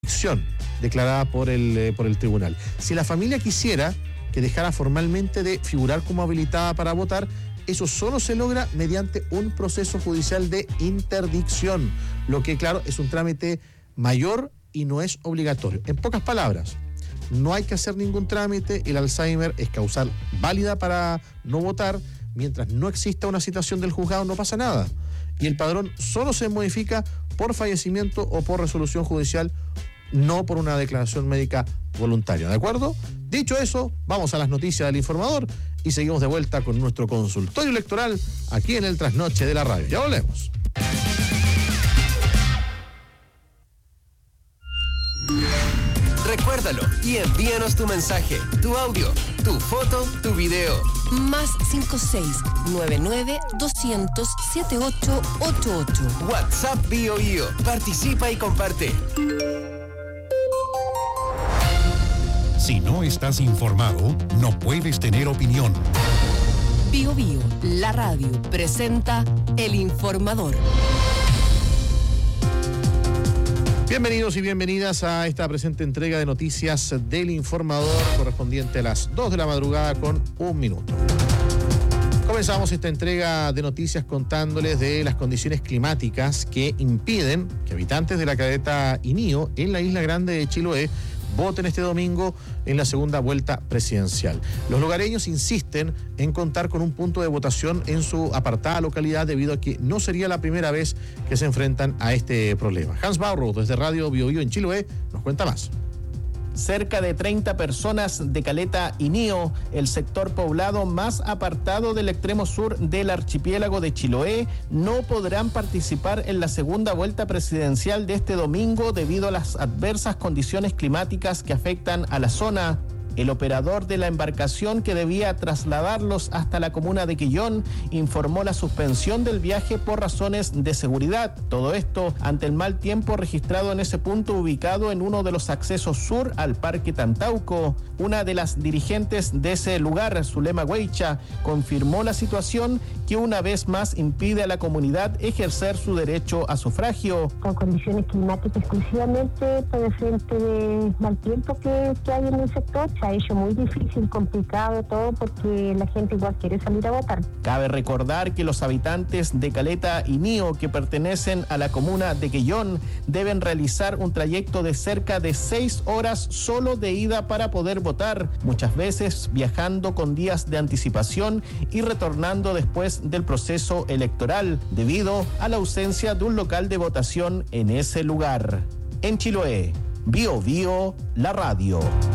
declarada por el tribunal. Si la familia quisiera que dejara formalmente de figurar como habilitada para votar, eso solo se logra mediante un proceso judicial de interdicción, lo que, claro, es un trámite mayor y no es obligatorio. En pocas palabras, no hay que hacer ningún trámite, el Alzheimer es causal válida para no votar, mientras no exista una citación del juzgado no pasa nada. Y el padrón solo se modifica por fallecimiento o por resolución judicial, no por una declaración médica voluntaria, ¿de acuerdo? Dicho eso, vamos a las noticias del Informador y seguimos de vuelta con nuestro consultorio electoral aquí en el Trasnoche de la Radio. Ya volvemos. Recuérdalo y envíanos tu mensaje, tu audio, tu foto, tu video. Más 56-99-200-7888. WhatsApp BioBio. Participa y comparte. Si no estás informado, no puedes tener opinión. BioBio, la radio, presenta El Informador. Bienvenidos y bienvenidas a esta presente entrega de noticias del Informador, correspondiente a las 2 de la madrugada con 1 minuto. Comenzamos esta entrega de noticias contándoles de las condiciones climáticas que impiden que habitantes de la caleta Inío en la Isla Grande de Chiloé voten este domingo en la segunda vuelta presidencial. Los lugareños insisten en contar con un punto de votación en su apartada localidad debido a que no sería la primera vez que se enfrentan a este problema. Hans Baurro, desde Radio BioBio en Chiloé, nos cuenta más. Cerca de 30 personas de Caleta Inío, el sector poblado más apartado del extremo sur del archipiélago de Chiloé, no podrán participar en la segunda vuelta presidencial de este domingo debido a las adversas condiciones climáticas que afectan a la zona. El operador de la embarcación que debía trasladarlos hasta la comuna de Quillón informó la suspensión del viaje por razones de seguridad. Todo esto ante el mal tiempo registrado en ese punto ubicado en uno de los accesos sur al Parque Tantauco. Una de las dirigentes de ese lugar, Zulema Weicha, confirmó la situación que una vez más impide a la comunidad ejercer su derecho a sufragio. Con condiciones climáticas exclusivamente por el frente de mal tiempo que hay en el sector, se ha hecho muy difícil, complicado todo porque la gente igual quiere salir a votar. Cabe recordar que los habitantes de Caleta Inío que pertenecen a la comuna de Quillón deben realizar un trayecto de cerca de 6 horas solo de ida para poder votar, muchas veces viajando con días de anticipación y retornando después del proceso electoral debido a la ausencia de un local de votación en ese lugar. En Chiloé, BioBio, la radio.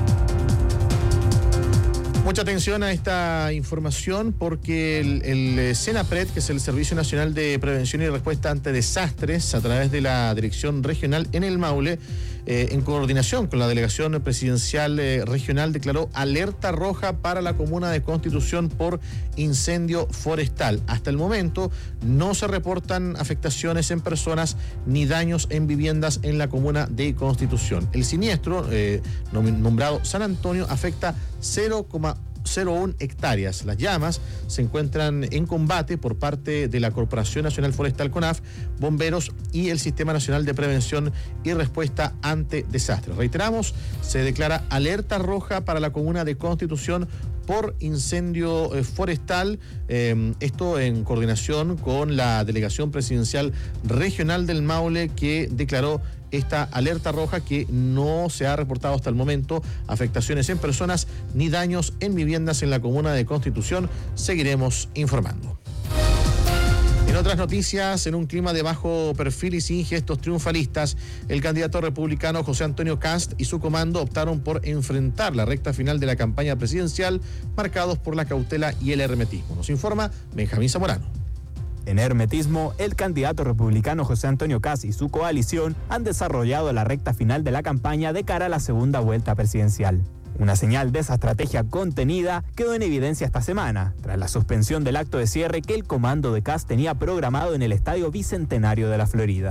Mucha atención a esta información porque el SENAPRED, que es el Servicio Nacional de Prevención y Respuesta ante Desastres, a través de la Dirección Regional en el Maule, en coordinación con la Delegación Presidencial Regional, declaró alerta roja para la comuna de Constitución por incendio forestal. Hasta el momento no se reportan afectaciones en personas ni daños en viviendas en la comuna de Constitución. El siniestro, nombrado San Antonio, afecta 0,01 hectáreas. Las llamas se encuentran en combate por parte de la Corporación Nacional Forestal CONAF, bomberos y el Sistema Nacional de Prevención y Respuesta ante Desastres. Reiteramos, se declara alerta roja para la comuna de Constitución por incendio forestal, esto en coordinación con la Delegación Presidencial Regional del Maule, que declaró esta alerta roja, que no se ha reportado hasta el momento afectaciones en personas ni daños en viviendas en la comuna de Constitución. Seguiremos informando. En otras noticias, en un clima de bajo perfil y sin gestos triunfalistas, el candidato republicano José Antonio Kast y su comando optaron por enfrentar la recta final de la campaña presidencial, marcados por la cautela y el hermetismo. Nos informa Benjamín Zamorano. En hermetismo, el candidato republicano José Antonio Kast y su coalición han desarrollado la recta final de la campaña de cara a la segunda vuelta presidencial. Una señal de esa estrategia contenida quedó en evidencia esta semana, tras la suspensión del acto de cierre que el comando de Kast tenía programado en el Estadio Bicentenario de la Florida.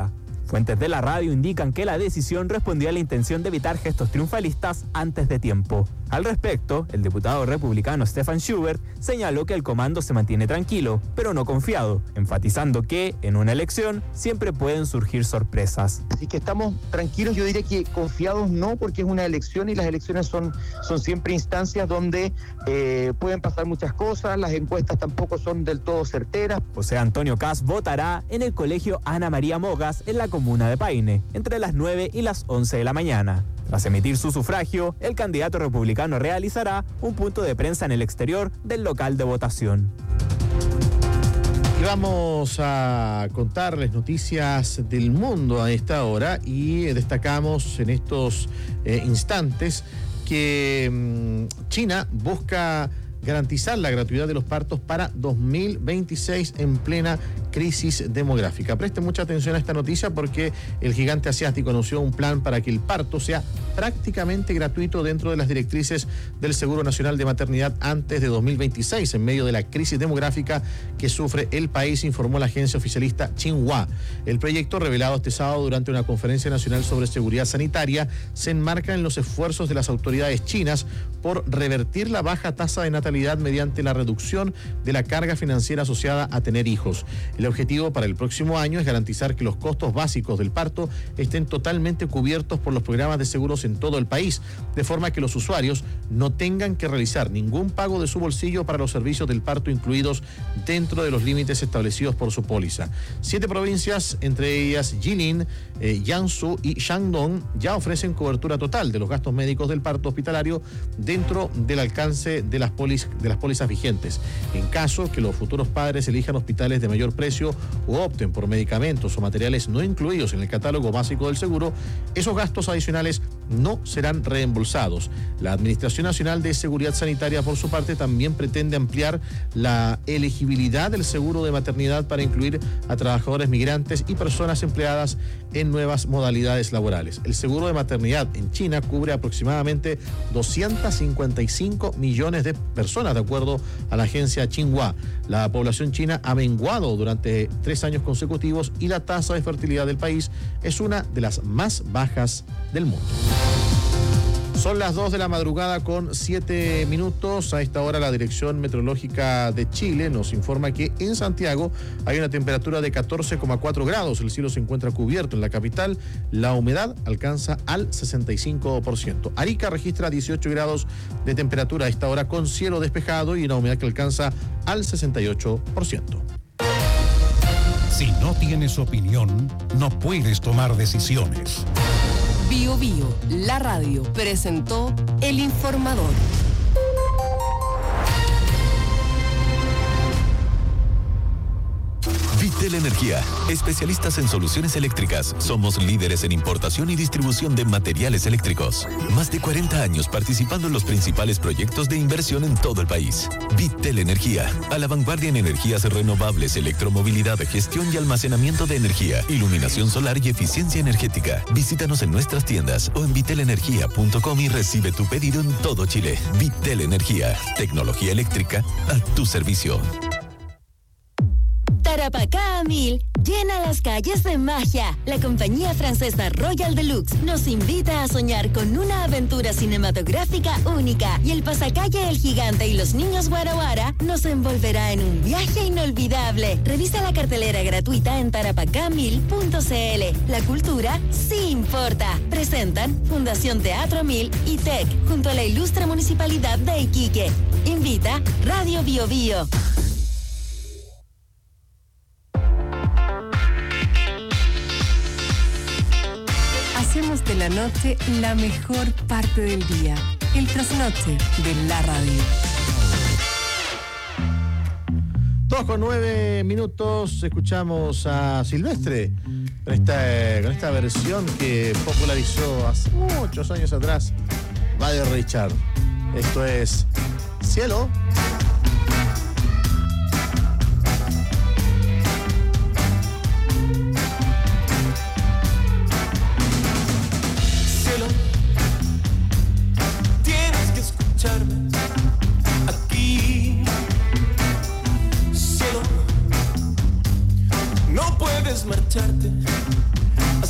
Fuentes de la radio indican que la decisión respondió a la intención de evitar gestos triunfalistas antes de tiempo. Al respecto, el diputado republicano Stefan Schubert señaló que el comando se mantiene tranquilo, pero no confiado, enfatizando que, en una elección, siempre pueden surgir sorpresas. Así que estamos tranquilos, yo diría que confiados no, porque es una elección y las elecciones son siempre instancias donde pueden pasar muchas cosas, las encuestas tampoco son del todo certeras. José Antonio Kast votará en el colegio Ana María Mogas en la comuna de Paine, entre las 9 y las 11 de la mañana. Tras emitir su sufragio, el candidato republicano realizará un punto de prensa en el exterior del local de votación. Y vamos a contarles noticias del mundo a esta hora y destacamos en estos instantes que China busca garantizar la gratuidad de los partos para 2026 en plena crisis demográfica. Presten mucha atención a esta noticia porque el gigante asiático anunció un plan para que el parto sea prácticamente gratuito dentro de las directrices del Seguro Nacional de Maternidad antes de 2026, en medio de la crisis demográfica que sufre el país, informó la agencia oficialista Xinhua. El proyecto, revelado este sábado durante una conferencia nacional sobre seguridad sanitaria, se enmarca en los esfuerzos de las autoridades chinas por revertir la baja tasa de natalidad mediante la reducción de la carga financiera asociada a tener hijos. El objetivo para el próximo año es garantizar que los costos básicos del parto estén totalmente cubiertos por los programas de seguros en todo el país, de forma que los usuarios no tengan que realizar ningún pago de su bolsillo para los servicios del parto incluidos dentro de los límites establecidos por su póliza. 7 provincias, entre ellas Jilin, Jiangsu y Shandong, ya ofrecen cobertura total de los gastos médicos del parto hospitalario dentro del alcance de las pólizas vigentes. En caso que los futuros padres elijan hospitales de mayor precio o opten por medicamentos o materiales no incluidos en el catálogo básico del seguro, esos gastos adicionales no serán reembolsados. La Administración Nacional de Seguridad Sanitaria, por su parte, también pretende ampliar la elegibilidad del seguro de maternidad para incluir a trabajadores migrantes y personas empleadas en nuevas modalidades laborales. El seguro de maternidad en China cubre aproximadamente 255 millones de personas, de acuerdo a la agencia Xinhua. La población china ha menguado durante 3 años consecutivos y la tasa de fertilidad del país es una de las más bajas del mundo. Son las 2 de la madrugada con 7 minutos. A esta hora la Dirección Meteorológica de Chile nos informa que en Santiago hay una temperatura de 14,4 grados. El cielo se encuentra cubierto en la capital. La humedad alcanza al 65%. Arica registra 18 grados de temperatura a esta hora con cielo despejado y una humedad que alcanza al 68%. Si no tienes opinión, no puedes tomar decisiones. Bio Bio, la radio, presentó El Informador. Vitel Energía, especialistas en soluciones eléctricas. Somos líderes en importación y distribución de materiales eléctricos. Más de 40 años participando en los principales proyectos de inversión en todo el país. Vitel Energía, a la vanguardia en energías renovables, electromovilidad, gestión y almacenamiento de energía, iluminación solar y eficiencia energética. Visítanos en nuestras tiendas o en vitelenergia.com y recibe tu pedido en todo Chile. Vitel Energía, tecnología eléctrica a tu servicio. Tarapacá a 1000 llena las calles de magia. La compañía francesa Royal Deluxe nos invita a soñar con una aventura cinematográfica única y el pasacalle El Gigante y los Niños Guara Guara nos envolverá en un viaje inolvidable. Revisa la cartelera gratuita en tarapacá1000.cl. La cultura sí importa. Presentan Fundación Teatro 1000 y TEC junto a la ilustre Municipalidad de Iquique. Invita Radio Bio Bio. Hacemos de la noche la mejor parte del día. El trasnoche de la radio. 2:09 minutos, escuchamos a Silvestre con esta versión que popularizó hace muchos años atrás Buddy Richard. Esto es Cielo. Aquí, cielo, no puedes marcharte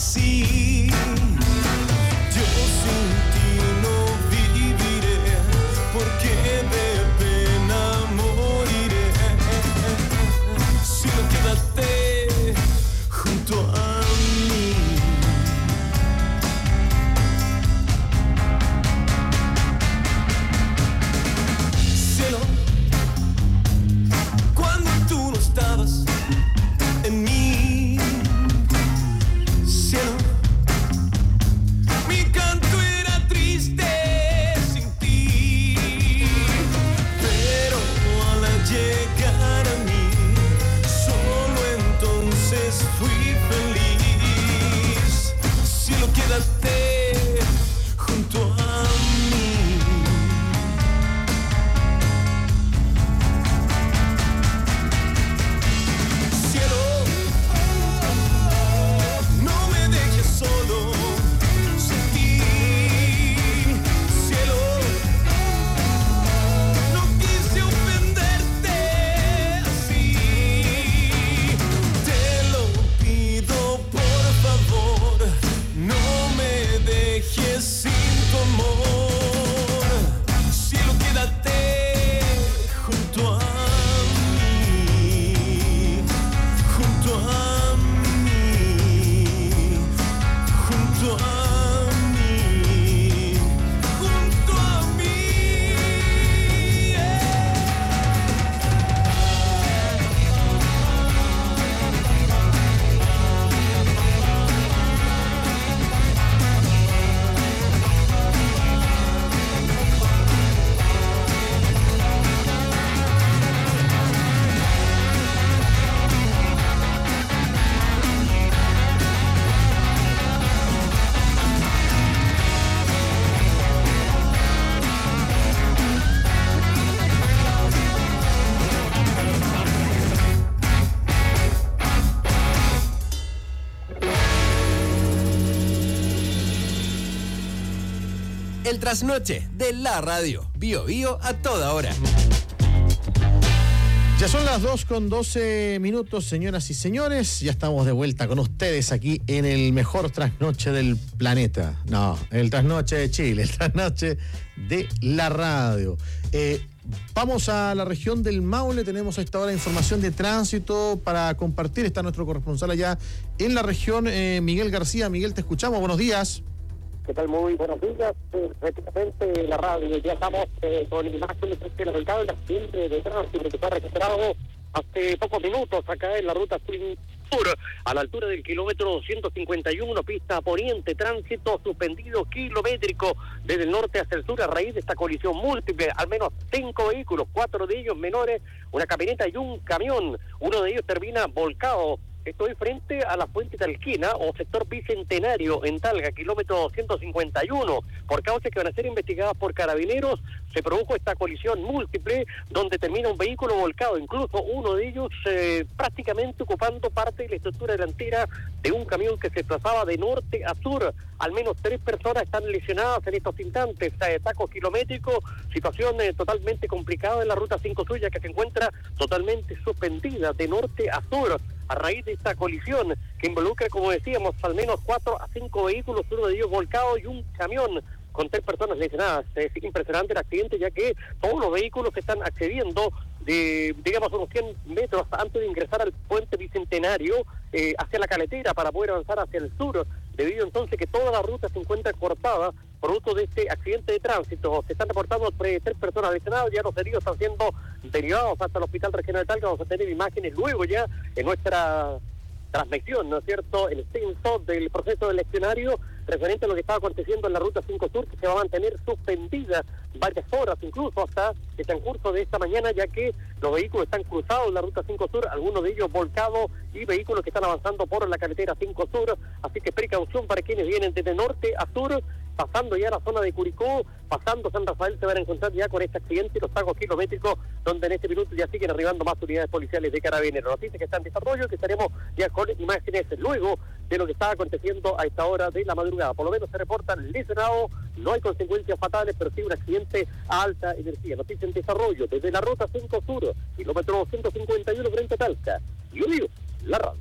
El trasnoche de la radio. Bio Bio a toda hora. Ya son las 2:12, señoras y señores. Ya estamos de vuelta con ustedes aquí en el mejor trasnoche del planeta. No, el trasnoche de Chile, el trasnoche de la radio. Vamos a la región del Maule. Tenemos a esta hora información de tránsito para compartir. Está nuestro corresponsal allá en la región, Miguel García. Miguel, te escuchamos. Buenos días. ¿Qué tal? Muy buenos días. Efectivamente, la radio. Ya estamos con imágenes del mercado del accidente de tránsito que fue registrado hace pocos minutos acá en la ruta sur, a la altura del kilómetro 251, pista poniente, tránsito suspendido kilométrico desde el norte hacia el sur a raíz de esta colisión múltiple. Al menos 5 vehículos, 4 de ellos menores, una camioneta y un camión. Uno de ellos termina volcado. Estoy frente a la Fuente Talquina o sector Bicentenario en Talca, kilómetro 251. Por causas que van a ser investigadas por carabineros, se produjo esta colisión múltiple donde termina un vehículo volcado, incluso uno de ellos prácticamente ocupando parte de la estructura delantera de un camión que se desplazaba de norte a sur. Al menos 3 personas están lesionadas en estos instantes. Tacos kilométricos, situación totalmente complicada en la ruta 5 suya que se encuentra totalmente suspendida de norte a sur a raíz de esta colisión que involucra, como decíamos, al menos 4 a 5 vehículos, uno de ellos volcado y un camión con 3 personas lesionadas. Es impresionante el accidente, ya que todos los vehículos están accediendo de, digamos, unos 100 metros antes de ingresar al puente Bicentenario hacia la caletera para poder avanzar hacia el sur, debido entonces que toda la ruta se encuentra cortada producto de este accidente de tránsito. Se están reportando 3 personas lesionadas, ya los heridos están siendo derivados hasta el Hospital Regional de Talca. Vamos a tener imágenes luego ya en nuestra transmisión, ¿no es cierto?, el extenso del proceso eleccionario referente a lo que estaba aconteciendo en la Ruta 5 Sur, que se va a mantener suspendida varias horas, incluso hasta el transcurso de esta mañana, ya que los vehículos están cruzados en la Ruta 5 Sur, algunos de ellos volcados y vehículos que están avanzando por la carretera 5 Sur, así que precaución para quienes vienen desde norte a sur, pasando ya la zona de Curicó, pasando San Rafael, se van a encontrar ya con este accidente y los tacos kilométricos, donde en este minuto ya siguen arribando más unidades policiales de carabineros. Noticias que están en desarrollo, que estaremos ya con imágenes luego de lo que está aconteciendo a esta hora de la madrugada. Por lo menos se reportan lesionados, no hay consecuencias fatales, pero sí un accidente a alta energía. Noticias en desarrollo desde la Ruta 5 Sur, kilómetro 251 frente a Talca. Yo digo, la radio.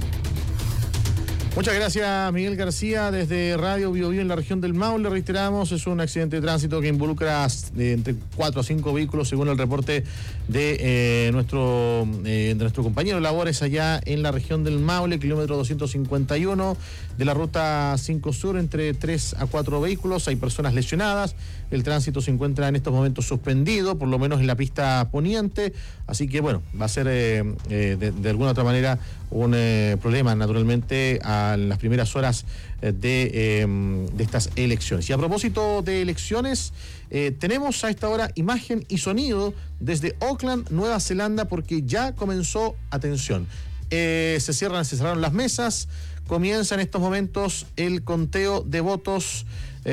Muchas gracias, Miguel García, desde Radio Bio Bio en la región del Maule. Reiteramos, es un accidente de tránsito que involucra entre 4 a 5 vehículos, según el reporte de nuestro compañero de labores allá en la región del Maule, kilómetro 251 de la Ruta 5 Sur, entre 3 a 4 vehículos. Hay personas lesionadas. El tránsito se encuentra en estos momentos suspendido, por lo menos en la pista poniente. Así que, bueno, va a ser de alguna otra manera un problema, naturalmente, a las primeras horas de estas elecciones. Y a propósito de elecciones, tenemos a esta hora imagen y sonido desde Auckland, Nueva Zelanda, porque ya comenzó, atención, se cerraron las mesas, comienza en estos momentos el conteo de votos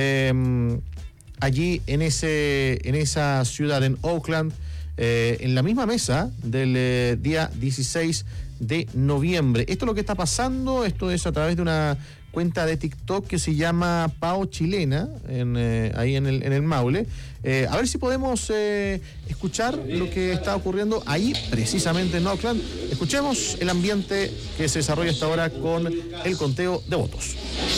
allí en esa ciudad, en Auckland, en la misma mesa del día 16 de noviembre. Esto es lo que está pasando, esto es a través de una cuenta de TikTok que se llama Pao Chilena, ahí en el Maule. A ver si podemos escuchar lo que está ocurriendo ahí, precisamente en Auckland. Escuchemos el ambiente que se desarrolla hasta ahora con el conteo de votos.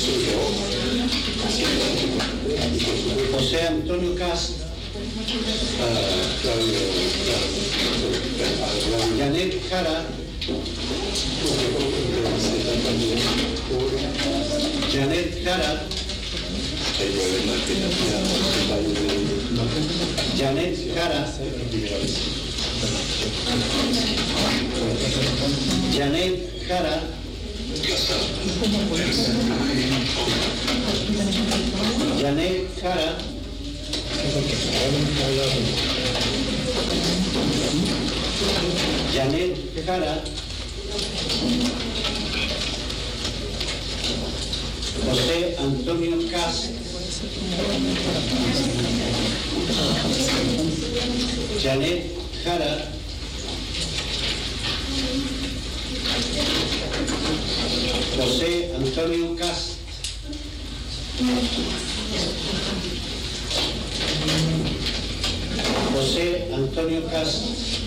José Antonio Cast, Janet Jara, Janet Jara, Janet Jara, Janet Jara, Janet Jara, Janet Jara, José Antonio Cast, Janet Jara, José Antonio Cast, Antonio Cast.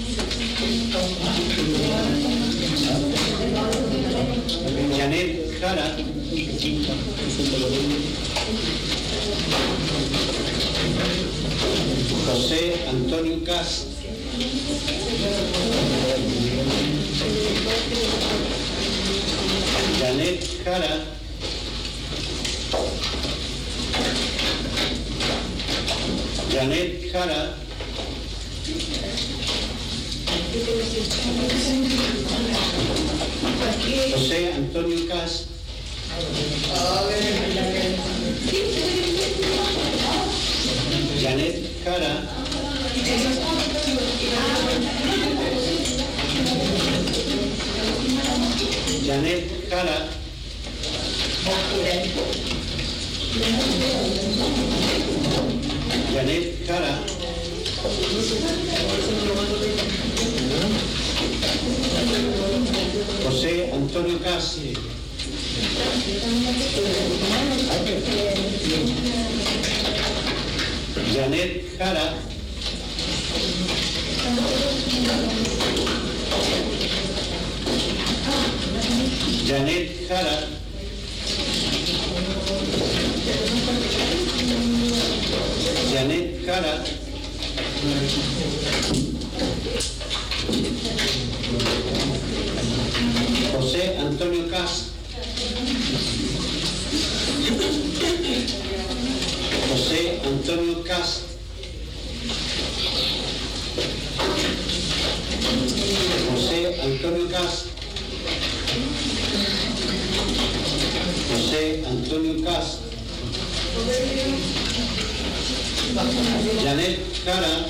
Janet Jara. José Antonio Cast. Janet Jara. Janet Jara. José Antonio Cast. Janet Jara. Janet Jara. Janet Jara. José Antonio Cast. Janet Jara. Janet Jara. Janet Jara. José Antonio Cast. José Antonio Cast. José Antonio Cast. José Antonio Cast. Janet Jara.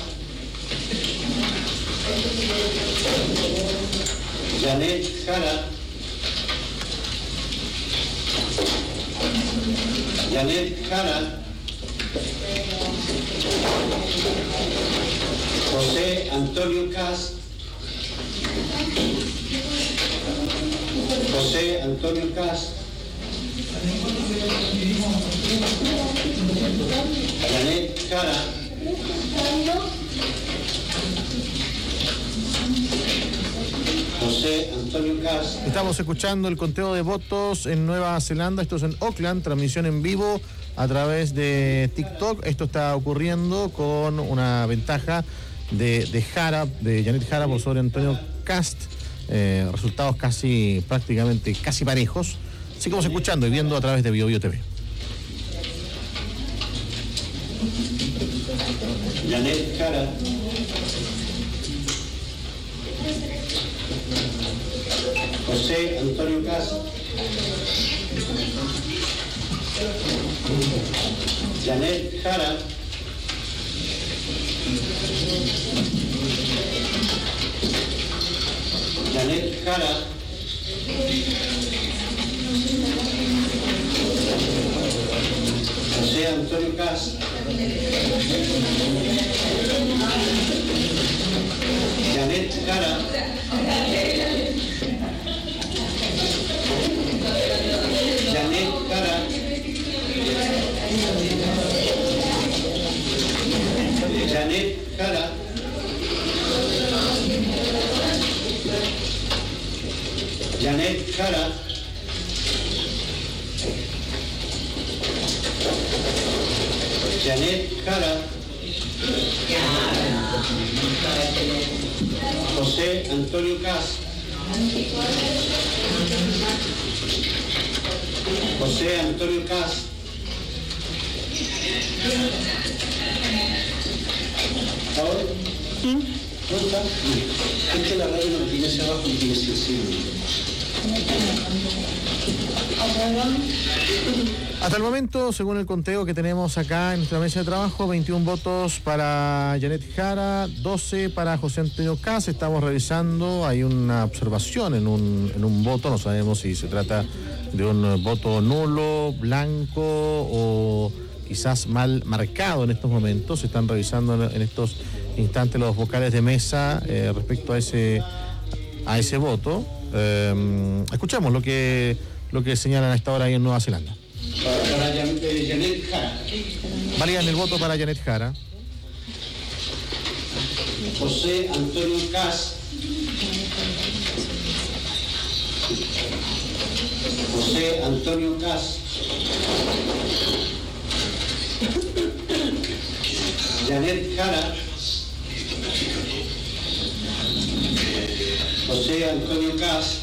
Janet Jara. Janet Jara. José Antonio Cast. José Antonio Cast. Janet Jara. José Antonio Cast. Estamos escuchando el conteo de votos en Nueva Zelanda, esto es en Auckland, transmisión en vivo a través de TikTok. Esto está ocurriendo con una ventaja de Jara, de Janet Jara por sobre Antonio Cast. Resultados prácticamente parejos. Sigamos escuchando y viendo a través de BioBio TV. Janet Jara. José Antonio Cast. Janet Jara. Janet Jara. José Antonio Cast. Janet Jara. Janet Jara. Janet Jara. Janet Jara. Janet Jara. José Antonio Cast. José Antonio Cast. ¿Ahora? ¿Dónde está? Es que la radio no tiene hacia abajo y tiene sensible. Hasta el momento, según el conteo que tenemos acá en nuestra mesa de trabajo, 21 votos para Janet Jara, 12 para José Antonio Cast. Estamos revisando, hay una observación en un voto, no sabemos si se trata de un voto nulo, blanco o quizás mal marcado en estos momentos. Se están revisando en estos instantes los vocales de mesa respecto a ese voto. Escuchemos lo que señalan a esta hora ahí en Nueva Zelanda. Para Janet Jara. Validan el voto para Janet Jara. José Antonio Cas. José Antonio Cas. Janet Jara. José Antonio Cas.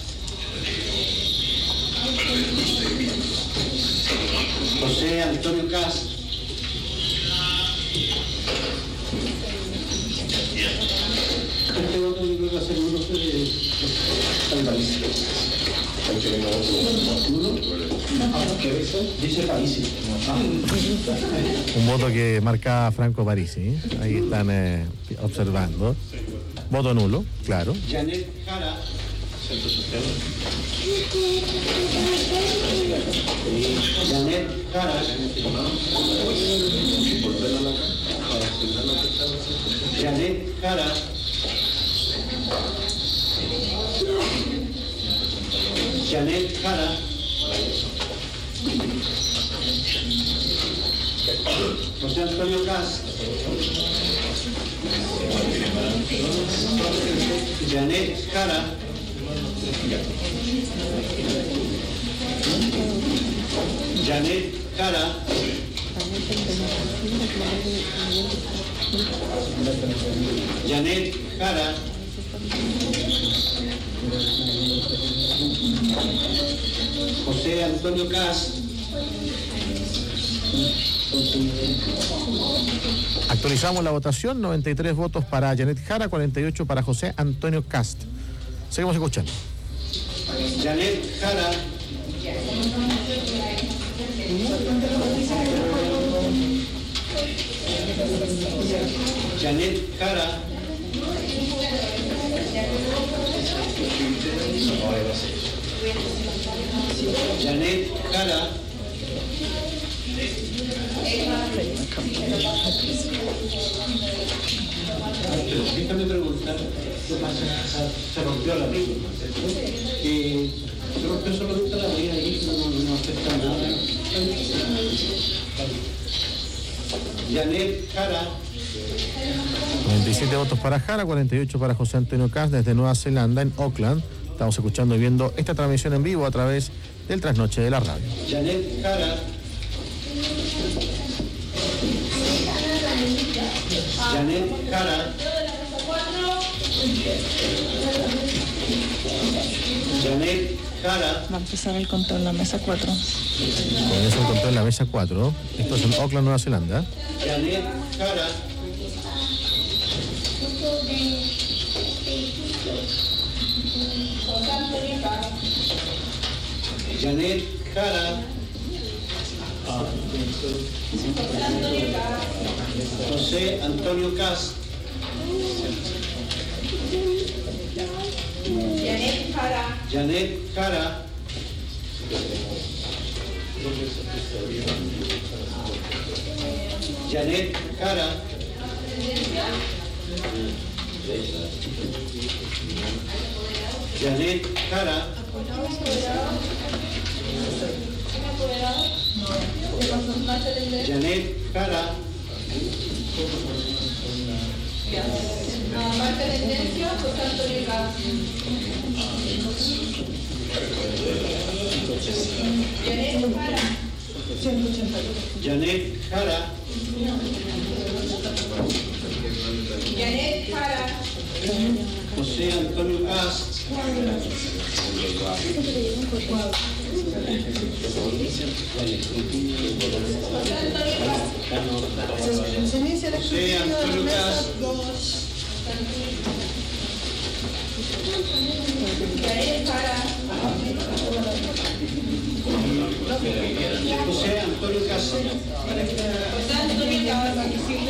José Antonio Cas. Este voto yo creo que va a ser uno de países. Dice países. Un voto que marca Franco Parisi, ¿eh? Ahí están observando. Voto nulo, claro. Janet Jara. Janet Jara. Janet Jara. Janet Jara. José Antonio Cas. Janet Jara. Janet Jara. Janet Jara. José Antonio Cas. Actualizamos la votación, 93 votos para Janet Jara, 48 para José Antonio Cast. Seguimos escuchando. Janet Jara. Janet Jara. Janet Jara. Déjame preguntar qué pasa. Se rompió la regla, ¿cierto? Se rompió solamente la regla y no afecta nada. Janet Jara. 97 votos para Jara, 48 para José Antonio Cast desde Nueva Zelanda, en Auckland. Estamos escuchando y viendo esta transmisión en vivo a través del trasnoche de la radio. Janet Jara. Janet Jara. Janet Jara. Va a empezar el conteo en la mesa 4. Comienza el conteo en la mesa 4. Esto es en Auckland, Nueva Zelanda. Janet Jara. Janet Jara. José Antonio Cas. Janet Jara. Janet Jara. Janet Jara. Janet Jara. Janet Jara. Marca tendencia, José Antonio Cas. Janet Jara. Janet Jara. Janet Jara. José Antonio Cas. José Antonio Cas. Janet Jara. José Antonio Cas. José Antonio Cas.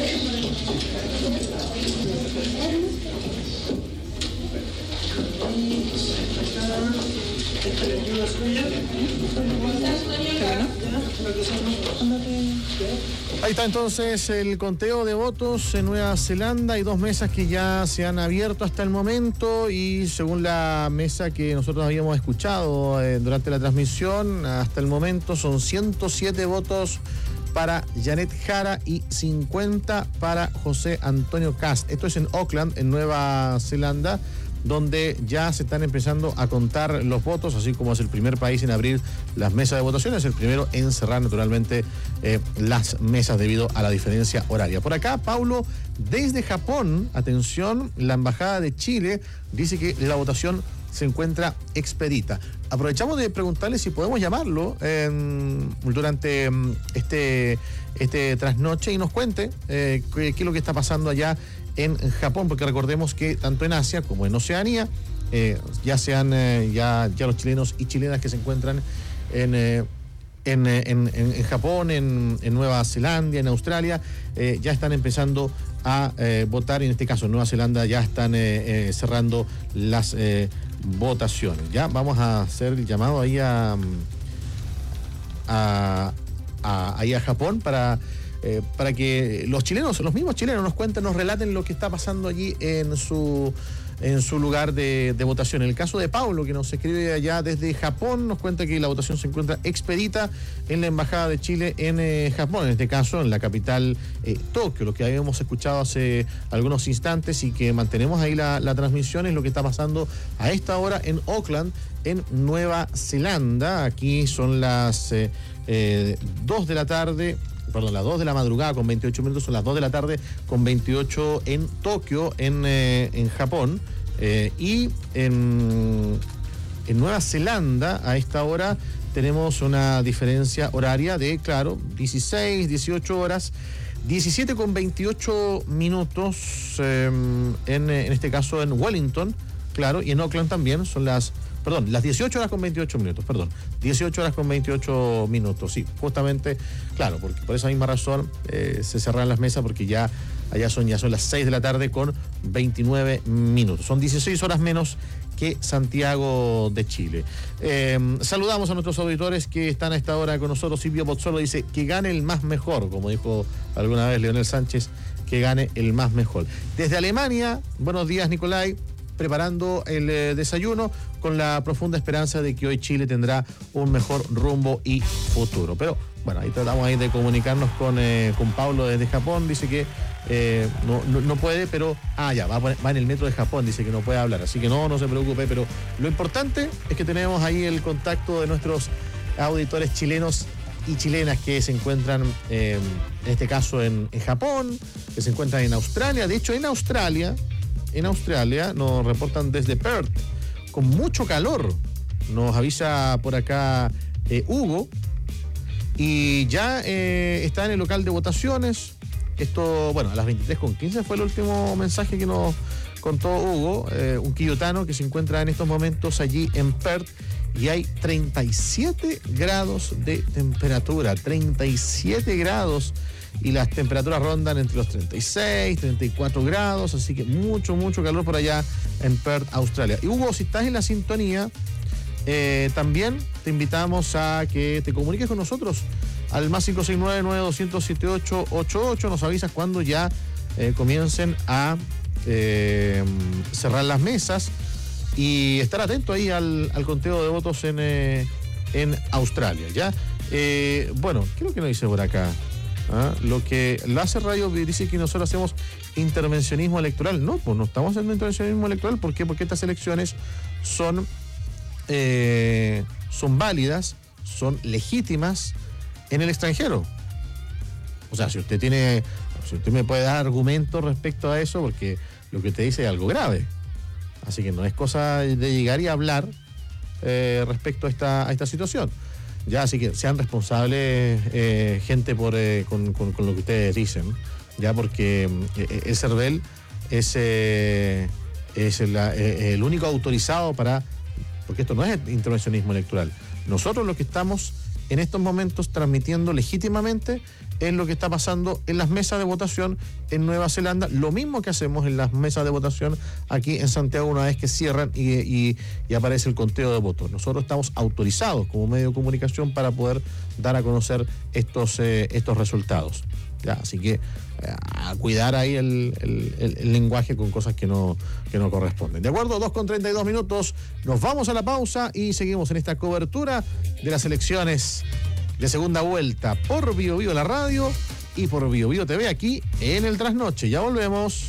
Ahí está entonces el conteo de votos en Nueva Zelanda. Hay 2 mesas que ya se han abierto hasta el momento y según la mesa que nosotros habíamos escuchado durante la transmisión, hasta el momento son 107 votos para Janet Jara y 50 para José Antonio Cast. Esto es en Auckland, en Nueva Zelanda, donde ya se están empezando a contar los votos, así como es el primer país en abrir las mesas de votación, es el primero en cerrar naturalmente las mesas debido a la diferencia horaria. Por acá, Paulo, desde Japón, atención, la Embajada de Chile dice que la votación se encuentra expedita. Aprovechamos de preguntarle si podemos llamarlo durante este trasnoche y nos cuente qué es lo que está pasando allá en Japón, porque recordemos que tanto en Asia como en Oceanía ya los chilenos y chilenas que se encuentran en Japón, en Nueva Zelanda, en Australia, ya están empezando a votar, y en este caso en Nueva Zelanda ya están cerrando las votaciones. Ya vamos a hacer el llamado ahí a Japón para que los mismos chilenos nos cuenten, nos relaten lo que está pasando allí en su lugar de votación. En el caso de Paulo, que nos escribe allá desde Japón, nos cuenta que la votación se encuentra expedita en la Embajada de Chile en Japón, en este caso en la capital Tokio. Lo que habíamos escuchado hace algunos instantes y que mantenemos ahí la transmisión es lo que está pasando a esta hora en Auckland, en Nueva Zelanda. Aquí son las 2 de la tarde. Perdón, las 2 de la madrugada con 28 minutos, son las 2 de la tarde con 28 en Tokio, en Japón. Y en Nueva Zelanda, a esta hora, tenemos una diferencia horaria de, 16, 18 horas, 17 con 28 minutos, en este caso en Wellington, y en Auckland también son las 18 horas con 28 minutos, 18 horas con 28 minutos, sí, justamente, porque por esa misma razón se cerran las mesas, porque ya son las 6 de la tarde con 29 minutos, son 16 horas menos que Santiago de Chile. Saludamos a nuestros auditores que están a esta hora con nosotros. Silvio Pozzolo dice que gane el más mejor, como dijo alguna vez Leonel Sánchez, que gane el más mejor. Desde Alemania, buenos días, Nicolai, preparando el desayuno con la profunda esperanza de que hoy Chile tendrá un mejor rumbo y futuro. Pero bueno, ahí tratamos ahí de comunicarnos con Pablo desde Japón. Dice que no puede, pero va en el metro de Japón, dice que no puede hablar, así que no se preocupe, pero lo importante es que tenemos ahí el contacto de nuestros auditores chilenos y chilenas que se encuentran en este caso en Japón, que se encuentran en Australia. De hecho, en Australia nos reportan desde Perth con mucho calor. Nos avisa por acá Hugo, y ya está en el local de votaciones. Esto, a las 23:15 fue el último mensaje que nos contó Hugo, un quillotano que se encuentra en estos momentos allí en Perth, y hay 37 grados de temperatura, 37 grados. Y las temperaturas rondan entre los 36, 34 grados, así que mucho calor por allá en Perth, Australia. Y Hugo, si estás en la sintonía, también te invitamos a que te comuniques con nosotros al más 569-9200-7888. Nos avisas cuando ya comiencen a cerrar las mesas y estar atento ahí al conteo de votos en Australia, ¿ya? ¿Qué es lo que nos dice por acá? Lo que Láser Radio dice que nosotros hacemos intervencionismo electoral. No, pues no estamos haciendo intervencionismo electoral. ¿Por qué? Porque estas elecciones son válidas, son legítimas en el extranjero. O sea, si usted me puede dar argumentos respecto a eso, porque lo que te dice es algo grave. Así que no es cosa de llegar y hablar respecto a esta situación. Ya, así que sean responsables, gente, con lo que ustedes dicen, ya, porque el CERVEL es el único autorizado porque esto no es intervencionismo electoral. Nosotros lo que estamos en estos momentos transmitiendo legítimamente es lo que está pasando en las mesas de votación en Nueva Zelanda, lo mismo que hacemos en las mesas de votación aquí en Santiago una vez que cierran y aparece el conteo de votos. Nosotros estamos autorizados como medio de comunicación para poder dar a conocer estos resultados. Ya, así que a cuidar ahí el lenguaje con cosas que no corresponden. ¿De acuerdo? 2:32 minutos. Nos vamos a la pausa y seguimos en esta cobertura de las elecciones de segunda vuelta por Bio Bio la radio y por Bio Bio TV aquí en el Trasnoche. Ya volvemos.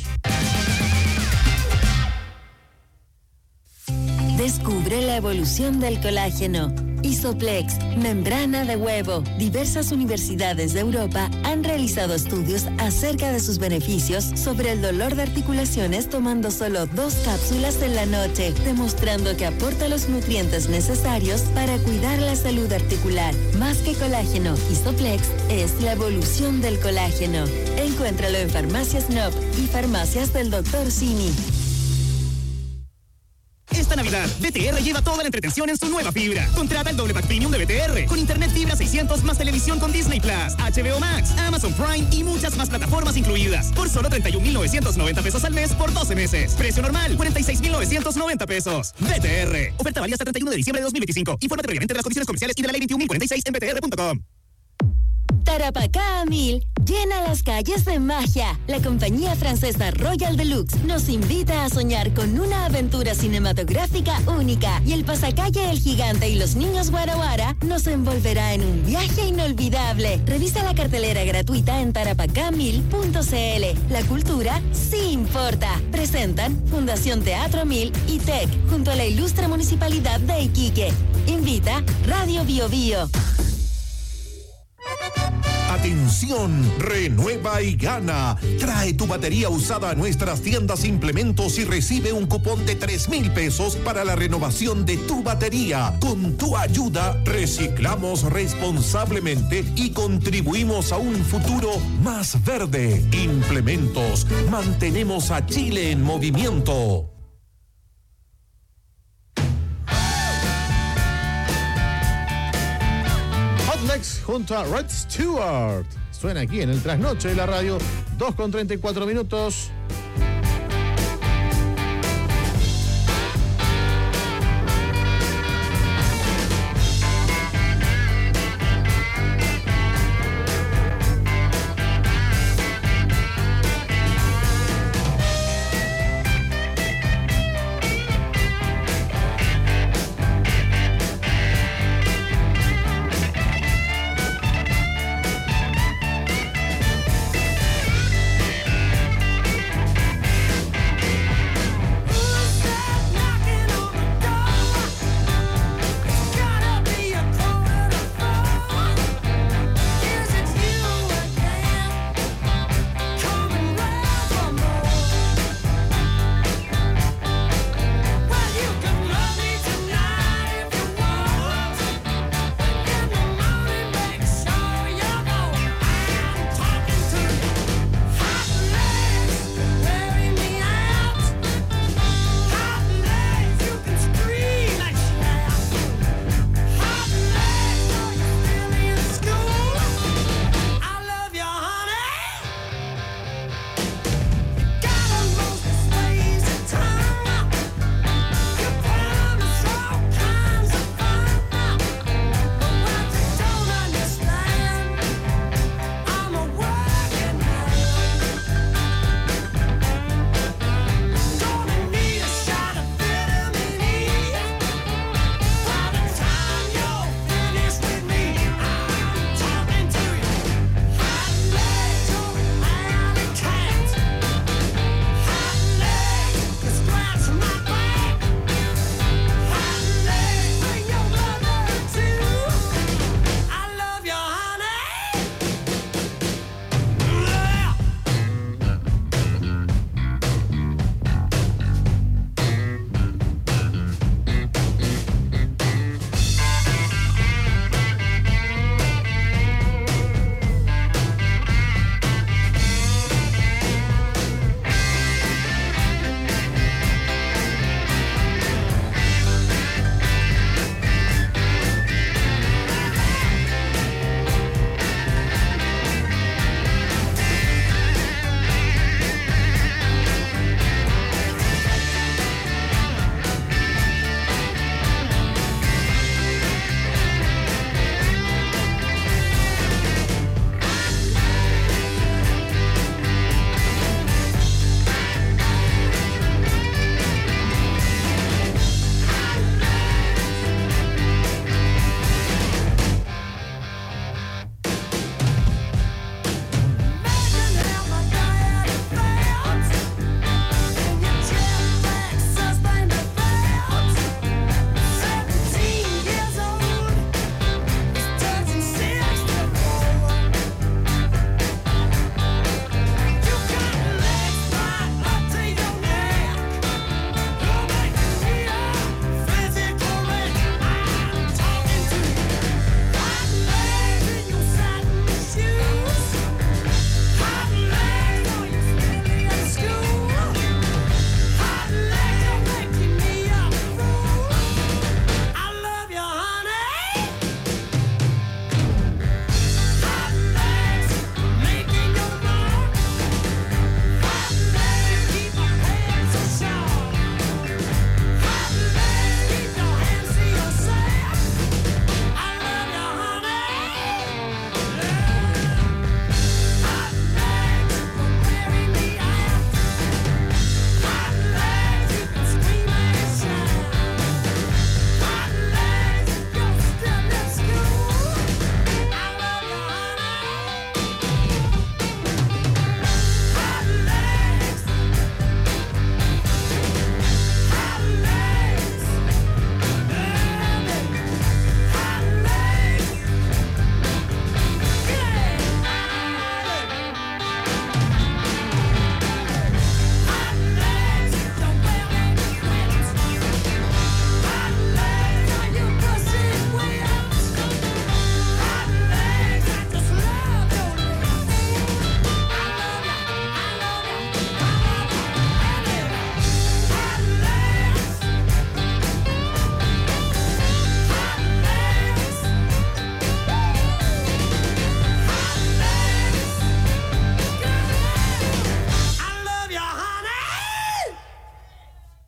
Descubre la evolución del colágeno. Isoplex, membrana de huevo. Diversas universidades de Europa han realizado estudios acerca de sus beneficios sobre el dolor de articulaciones tomando solo 2 cápsulas en la noche, demostrando que aporta los nutrientes necesarios para cuidar la salud articular. Más que colágeno, Isoplex es la evolución del colágeno. Encuéntralo en Farmacias Nob y Farmacias del Dr. Simi. Esta Navidad, BTR lleva toda la entretención en su nueva fibra. Contrata el doble pack premium de BTR con internet fibra 600 más televisión con Disney Plus, HBO Max, Amazon Prime y muchas más plataformas incluidas. Por solo 31,990 pesos al mes por 12 meses. Precio normal, 46,990 pesos. BTR. Oferta válida hasta 31 de diciembre de 2025. Infórmate previamente de las condiciones comerciales y de la ley 21.046 en btr.com. Tarapacá a 1000 llena las calles de magia. La compañía francesa Royal Deluxe nos invita a soñar con una aventura cinematográfica única y el pasacalle El Gigante y los Niños Guara Guara nos envolverá en un viaje inolvidable. Revisa la cartelera gratuita en tarapacá1000.cl. La cultura sí importa. Presentan Fundación Teatro 1000 y TEC junto a la ilustre Municipalidad de Iquique. Invita Radio Bio Bio. Atención, renueva y gana. Trae tu batería usada a nuestras tiendas Implementos y recibe un cupón de 3,000 pesos para la renovación de tu batería. Con tu ayuda, reciclamos responsablemente y contribuimos a un futuro más verde. Implementos, mantenemos a Chile en movimiento. Next junto a Rod Stewart. Suena aquí en el Trasnoche de la radio, 2:34 minutos.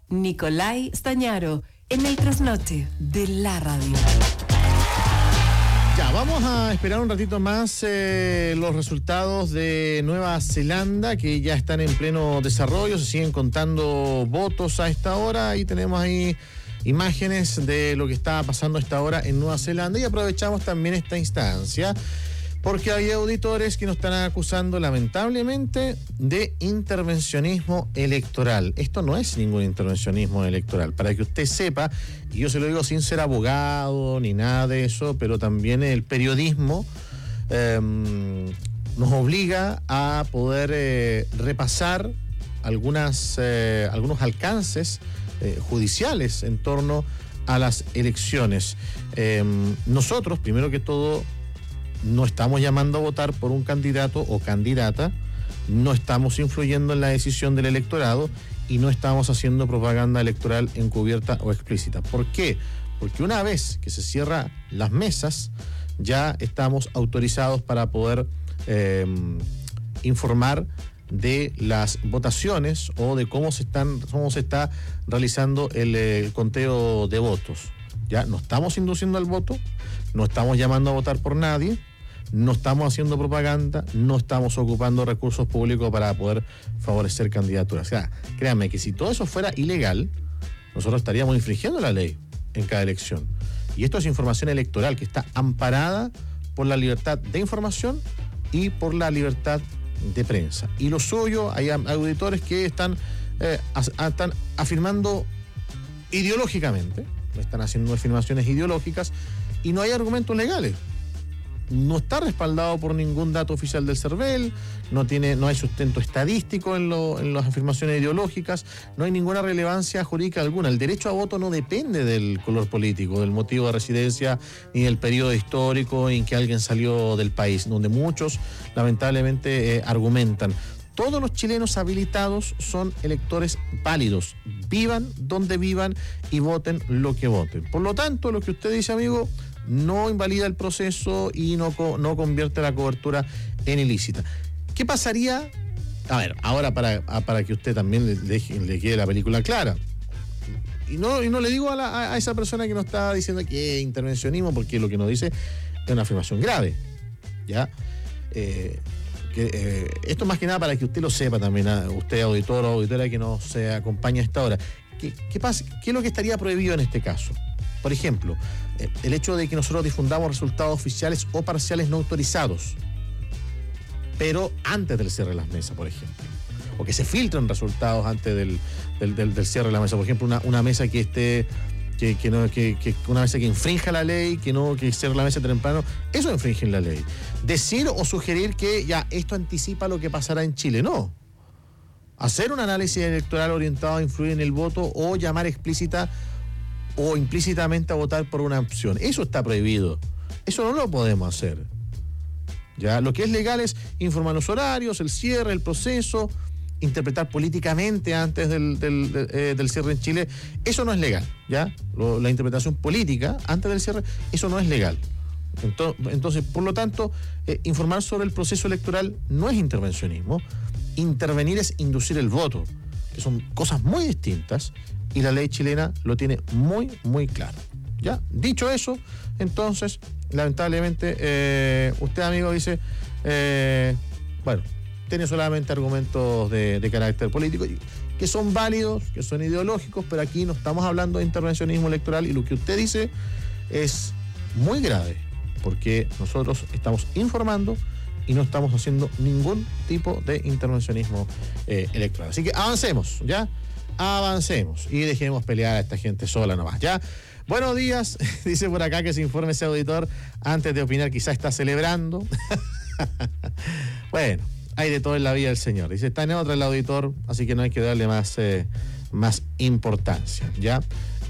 Nicolai Stañaro, en el trasnoche de la radio. Ya, vamos a esperar un ratito más los resultados de Nueva Zelanda, que ya están en pleno desarrollo, se siguen contando votos a esta hora y tenemos ahí imágenes de lo que está pasando a esta hora en Nueva Zelanda, y aprovechamos también esta instancia porque hay auditores que nos están acusando lamentablemente de intervencionismo electoral. Esto no es ningún intervencionismo electoral, para que usted sepa, y yo se lo digo sin ser abogado ni nada de eso, pero también el periodismo nos obliga a poder repasar algunos alcances judiciales en torno a las elecciones. Nosotros, primero que todo, no estamos llamando a votar por un candidato o candidata, no estamos influyendo en la decisión del electorado y no estamos haciendo propaganda electoral encubierta o explícita. ¿Por qué? Porque una vez que se cierran las mesas, ya estamos autorizados para poder informar de las votaciones o de cómo se está realizando el conteo de votos. Ya no estamos induciendo al voto, no estamos llamando a votar por nadie, no estamos haciendo propaganda, no estamos ocupando recursos públicos para poder favorecer candidaturas. O sea, créanme que si todo eso fuera ilegal, nosotros estaríamos infringiendo la ley en cada elección. Y esto es información electoral que está amparada por la libertad de información y por la libertad de prensa. Y lo suyo, hay auditores que están afirmando ideológicamente, están haciendo afirmaciones ideológicas y no hay argumentos legales. No está respaldado por ningún dato oficial del CERVEL, no hay sustento estadístico en las afirmaciones ideológicas, no hay ninguna relevancia jurídica alguna. El derecho a voto no depende del color político, del motivo de residencia, ni del periodo histórico en que alguien salió del país, donde muchos lamentablemente argumentan. Todos los chilenos habilitados son electores válidos, vivan donde vivan y voten lo que voten. Por lo tanto, lo que usted dice, amigo, no invalida el proceso y no convierte la cobertura en ilícita. ¿Qué pasaría? A ver, ahora para que usted también le quede la película clara. Y no le digo a esa persona que nos está diciendo que es intervencionismo, porque lo que nos dice es una afirmación grave. ¿Ya? Esto más que nada para que usted lo sepa también, usted auditor o auditora que nos acompaña a esta hora. ¿Qué pasa? ¿Qué es lo que estaría prohibido en este caso? Por ejemplo, el hecho de que nosotros difundamos resultados oficiales o parciales no autorizados, pero antes del cierre de las mesas, por ejemplo. O que se filtren resultados antes del cierre de la mesa. Por ejemplo, una mesa que esté... una mesa que infrinja la ley, que cierre la mesa temprano, eso infringe la ley. Decir o sugerir que ya esto anticipa lo que pasará en Chile, no. Hacer un análisis electoral orientado a influir en el voto o llamar explícita o implícitamente a votar por una opción, eso está prohibido. Eso no lo podemos hacer. Ya, lo que es legal es informar los horarios, el cierre, el proceso, interpretar políticamente antes del cierre en Chile. Eso no es legal, ¿ya? La interpretación política antes del cierre, eso no es legal. Entonces, por lo tanto, informar sobre el proceso electoral no es intervencionismo. Intervenir es inducir el voto, que son cosas muy distintas, y la ley chilena lo tiene muy, muy claro. ¿Ya? Dicho eso, entonces, lamentablemente, usted, amigo, dice, bueno, tiene solamente argumentos de carácter político que son válidos, que son ideológicos, pero aquí no estamos hablando de intervencionismo electoral, y lo que usted dice es muy grave, porque nosotros estamos informando y no estamos haciendo ningún tipo de intervencionismo electoral. Así que avancemos, ¿ya? Avancemos y dejemos pelear a esta gente sola nomás, ¿ya? Buenos días, dice por acá que se informe ese auditor antes de opinar, quizá está celebrando. Bueno, hay de todo en la vida del señor. Dice, está en otra el auditor, así que no hay que darle más importancia, ¿ya?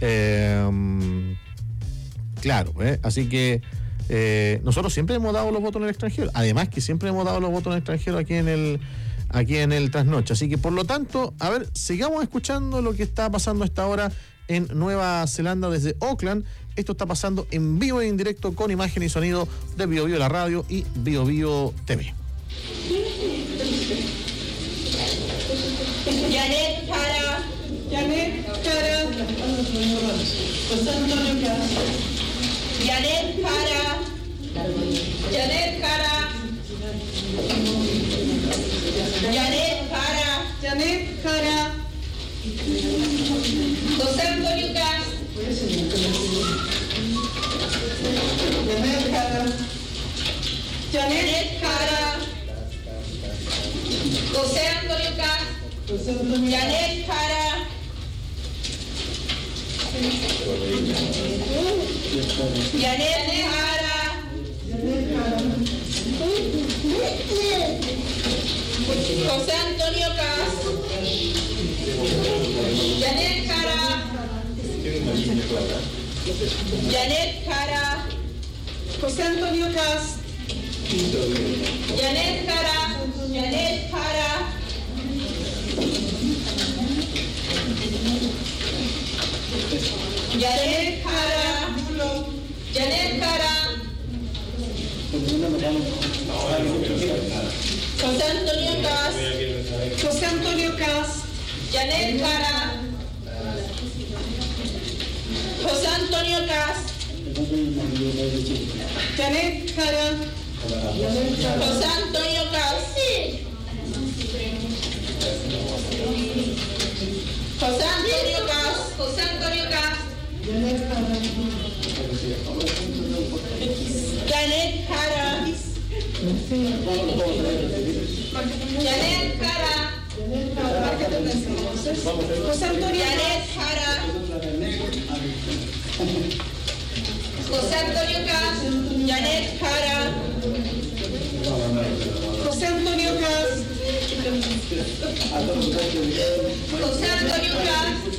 Claro, así que nosotros siempre hemos dado los votos en el extranjero. Además que siempre hemos dado los votos en el extranjero aquí en el Trasnoche. Así que, por lo tanto, a ver, sigamos escuchando lo que está pasando a esta hora en Nueva Zelanda desde Auckland. Esto está pasando en vivo e en directo con imagen y sonido de Bio Bio la radio y Bio Bio TV. Janet para José Antonio Castro. Janet Jara. Janet Jara. Janet Jara. Janet Jara. José Antonio Castro. Janet Jara. Janet Jara. José Antonio Castro. Janet Jara. Janet Jara. José Antonio Castro. Janet Jara. Janet Jara. José Antonio Castro. Janet Jara. Janet Jara. Janet Jara. Janet Jara. José Antonio Castro. José Antonio Castro. Janet Jara. José Antonio Castro. Janet Jara. José Antonio Castro. José Antonio Castro. José Antonio Castro. Janet Jara. Janet Jara. José Antonio Janet Jara. José Antonio Castro. Janet Jara. José Antonio Castro. José Antonio Castro.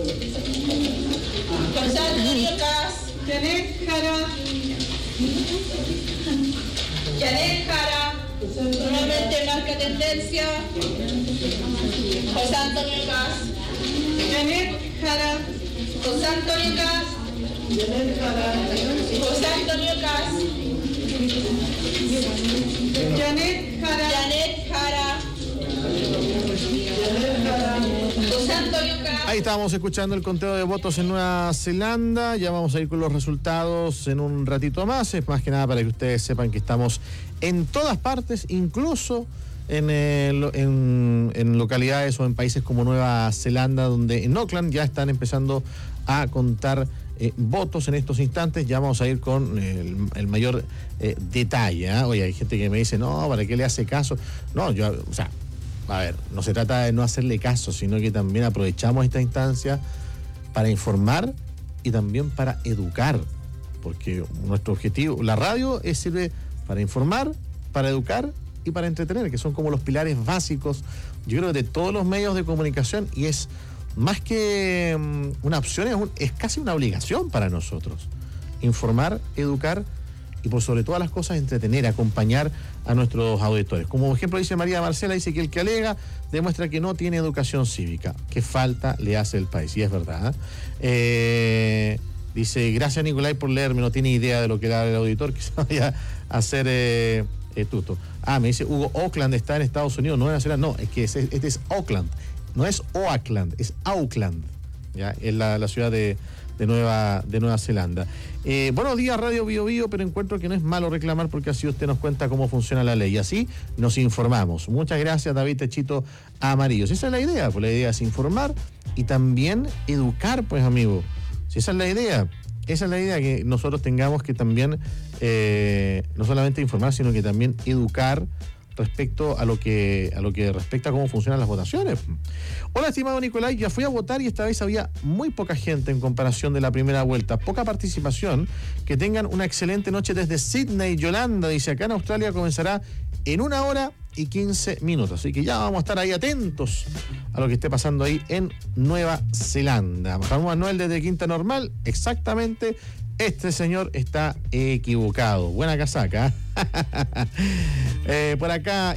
José Antonio Castro. Janet Jara. Janet Jara. Nuevamente marca tendencia. José Antonio Castro. Janet Jara. José Antonio Castro. Janet Jara. José Antonio Castro. Janet Jara. Janet Jara. José Antonio Castro. Ahí estábamos escuchando el conteo de votos en Nueva Zelanda. Ya vamos a ir con los resultados en un ratito más. Es más que nada para que ustedes sepan que estamos en todas partes, incluso en localidades o en países como Nueva Zelanda, donde en Auckland ya están empezando a contar votos en estos instantes. Ya vamos a ir con el mayor detalle. Oye, hay gente que me dice, no, ¿para qué le hace caso? No, a ver, no se trata de no hacerle caso, sino que también aprovechamos esta instancia para informar y también para educar, porque nuestro objetivo, la radio sirve para informar, para educar y para entretener, que son como los pilares básicos, yo creo, de todos los medios de comunicación, y es más que una opción, es casi una obligación para nosotros. Informar, educar y por sobre todas las cosas entretener, acompañar a nuestros auditores. Como ejemplo dice María Marcela, dice que el que alega demuestra que no tiene educación cívica. ¿Qué falta le hace el país? Y es verdad. Dice, gracias Nicolai por leerme, no tiene idea de lo que da el auditor, que se vaya a hacer tuto. Me dice Hugo, Auckland está en Estados Unidos, no Nueva Zelanda. No, es que este es Auckland, no es Oakland, es Auckland, ¿ya? Es la ciudad de Nueva Zelanda. Buenos días, Radio Bio Bio, pero encuentro que no es malo reclamar porque así usted nos cuenta cómo funciona la ley. Así nos informamos. Muchas gracias, David Techito Amarillos. Esa es la idea, pues la idea es informar y también educar, pues, amigo. Si esa es la idea, que nosotros tengamos que también no solamente informar, sino que también educar respecto a lo que respecta a cómo funcionan las votaciones. Hola, estimado Nicolai, ya fui a votar y esta vez había muy poca gente en comparación de la primera vuelta, poca participación. Que tengan una excelente noche desde Sydney. Yolanda dice, acá en Australia comenzará en 1 hora y 15 minutos, así que ya vamos a estar ahí atentos a lo que esté pasando ahí en Nueva Zelanda. Juan Manuel desde Quinta Normal, exactamente. Este señor está equivocado. Buena casaca. Por acá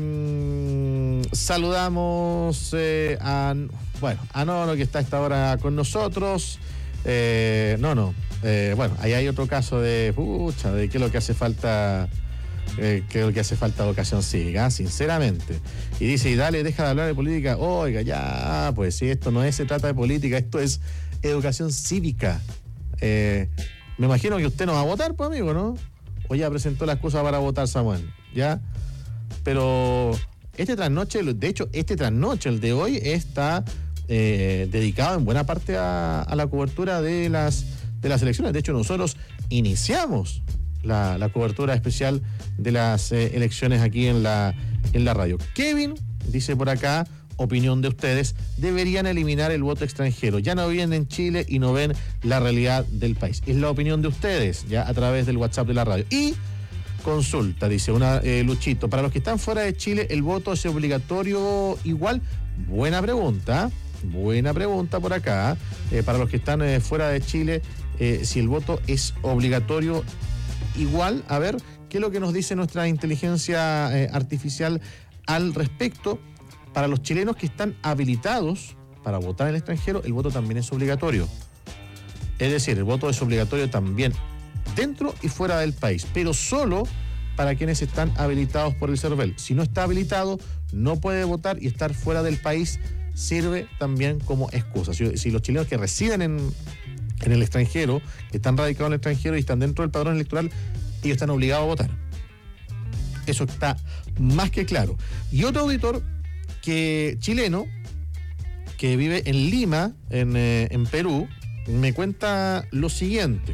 saludamos a Nono, que está a esta hora con nosotros. Bueno, ahí hay otro caso de qué es lo que hace falta. Creo que hace falta vocación cívica, sinceramente. Y dice, y dale, deja de hablar de política. Oiga, ya, pues si esto no se trata de política, esto es educación cívica. Me imagino que usted no va a votar, pues, amigo, ¿no? O ya presentó las cosas para votar, Samuel, ¿ya? Pero este trasnoche, de hecho, el de hoy, está dedicado en buena parte a la cobertura de las elecciones. De hecho, nosotros iniciamos la cobertura especial de las elecciones aquí en la radio. Kevin dice por acá, opinión de ustedes, deberían eliminar el voto extranjero. Ya no viven en Chile y no ven la realidad del país. Es la opinión de ustedes, ya a través del WhatsApp de la radio. Y consulta, dice Luchito, para los que están fuera de Chile, ¿el voto es obligatorio igual? Buena pregunta por acá. Para los que están fuera de Chile, si el voto es obligatorio igual, a ver, ¿qué es lo que nos dice nuestra inteligencia artificial al respecto? Para los chilenos que están habilitados para votar en el extranjero, el voto también es obligatorio. Es decir, el voto es obligatorio también dentro y fuera del país, pero solo para quienes están habilitados por el CERVEL. Si no está habilitado, no puede votar, y estar fuera del país sirve también como excusa. Si los chilenos que residen en el extranjero, que están radicados en el extranjero y están dentro del padrón electoral, ellos están obligados a votar. Eso está más que claro. Y otro auditor chileno que vive en Lima, en Perú, me cuenta lo siguiente.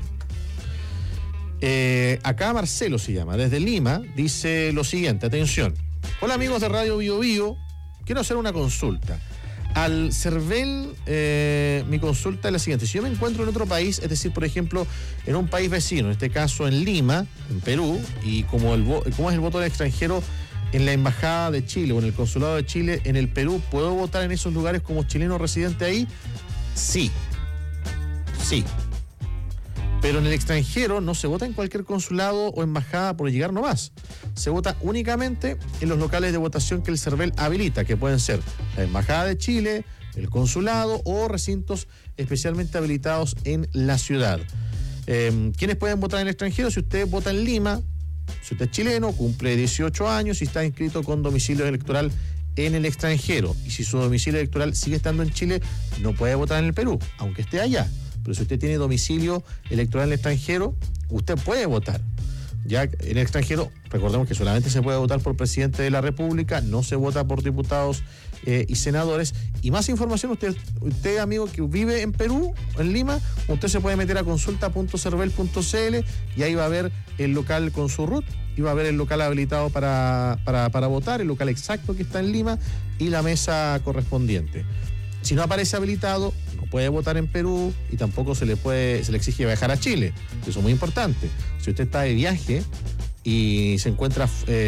Acá Marcelo se llama, desde Lima, dice lo siguiente, atención. Hola amigos de Radio Bio Bio, quiero hacer una consulta. Al CERVEL, mi consulta es la siguiente. Si yo me encuentro en otro país, es decir, por ejemplo, en un país vecino, en este caso en Lima, en Perú, y como es el voto del extranjero en la Embajada de Chile o en el Consulado de Chile en el Perú, ¿puedo votar en esos lugares como chileno residente ahí? Sí. Pero en el extranjero no se vota en cualquier consulado o embajada por llegar nomás. Se vota únicamente en los locales de votación que el CERVEL habilita, que pueden ser la Embajada de Chile, el consulado o recintos especialmente habilitados en la ciudad. ¿Quiénes pueden votar en el extranjero? Si usted vota en Lima, si usted es chileno, cumple 18 años y está inscrito con domicilio electoral en el extranjero. Y si su domicilio electoral sigue estando en Chile, no puede votar en el Perú, aunque esté allá. Pero si usted tiene domicilio electoral en el extranjero, usted puede votar. Ya en el extranjero, recordemos que solamente se puede votar por presidente de la República, no se vota por diputados y senadores. Y más información, usted amigo que vive en Perú, en Lima, usted se puede meter a consulta.cervel.cl y ahí va a ver el local con su RUT, y va a ver el local habilitado para votar, el local exacto que está en Lima y la mesa correspondiente. Si no aparece habilitado, no puede votar en Perú y tampoco se le exige viajar a Chile. Eso es muy importante. Si usted está de viaje y se encuentra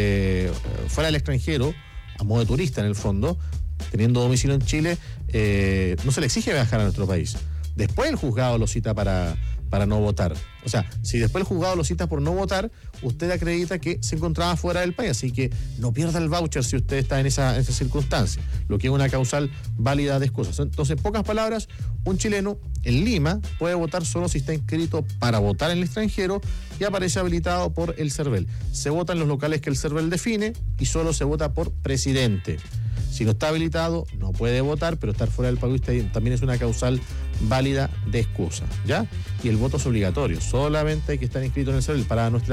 fuera del extranjero, a modo de turista en el fondo, teniendo domicilio en Chile, no se le exige viajar a nuestro país. Después el juzgado lo cita para no votar. O sea, si después el juzgado lo cita por no votar, usted acredita que se encontraba fuera del país, así que no pierda el voucher si usted está en esa circunstancia, lo que es una causal válida de excusas. Entonces, en pocas palabras, un chileno en Lima puede votar solo si está inscrito para votar en el extranjero y aparece habilitado por el CERVEL. Se vota en los locales que el CERVEL define y solo se vota por presidente. Si no está habilitado, no puede votar, pero estar fuera del país también es una causal válida de excusa, ¿ya? Y el voto es obligatorio, solamente hay que estar inscrito en el CERVEL.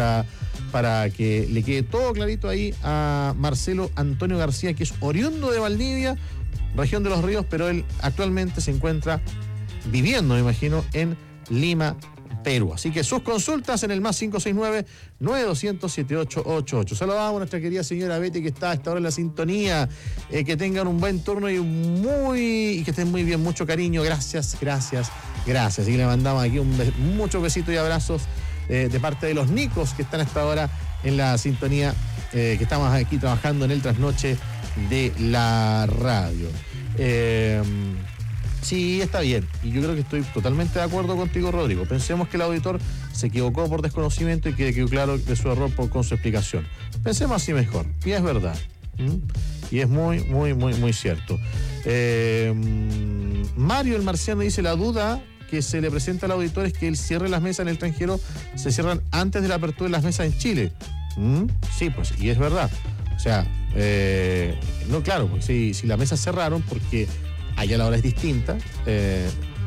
Para que le quede todo clarito ahí a Marcelo Antonio García, que es oriundo de Valdivia, región de Los Ríos, pero él actualmente se encuentra viviendo, me imagino, en Lima, Perú. Así que sus consultas en el más 569-9200-7888. Saludamos a nuestra querida señora Betty, que está a esta hora en la sintonía. Que tengan un buen turno y que estén muy bien. Mucho cariño. Gracias. Y le mandamos aquí muchos besitos y abrazos de parte de los Nicos, que están a esta hora en la sintonía, que estamos aquí trabajando en el trasnoche de la radio. Sí, está bien. Y yo creo que estoy totalmente de acuerdo contigo, Rodrigo. Pensemos que el auditor se equivocó por desconocimiento y que quedó claro de su error con su explicación. Pensemos así mejor. Y es verdad. Y es muy, muy, muy, muy cierto. Mario el Marciano dice: la duda que se le presenta al auditor es que el cierre de las mesas en el extranjero se cierran antes de la apertura de las mesas en Chile. Sí, pues, y es verdad. O sea, no, claro, pues si las mesas cerraron porque allá la hora es distinta,